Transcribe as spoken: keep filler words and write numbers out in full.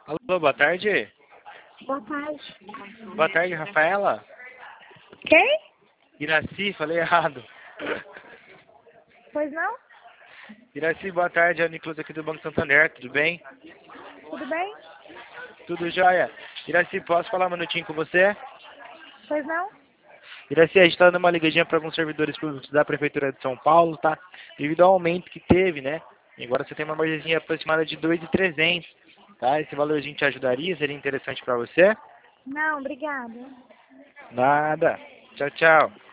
Alô, boa tarde. Boa tarde. Boa tarde, Rafaela. Quem? Iraci, falei errado. Pois não? Iraci, boa tarde. É o Nicolas aqui do Banco Santander, tudo bem? Tudo bem? Tudo jóia. Iraci, posso falar um minutinho com você? Pois não? Iraci, a gente está dando uma ligadinha para alguns servidores públicos da Prefeitura de São Paulo, tá? Devido ao aumento que teve, né? E agora você tem uma margenzinha aproximada de dois mil e trezentos, tá? Esse valorzinho te ajudaria? Seria interessante para você? Não, obrigada. Nada. Tchau, tchau.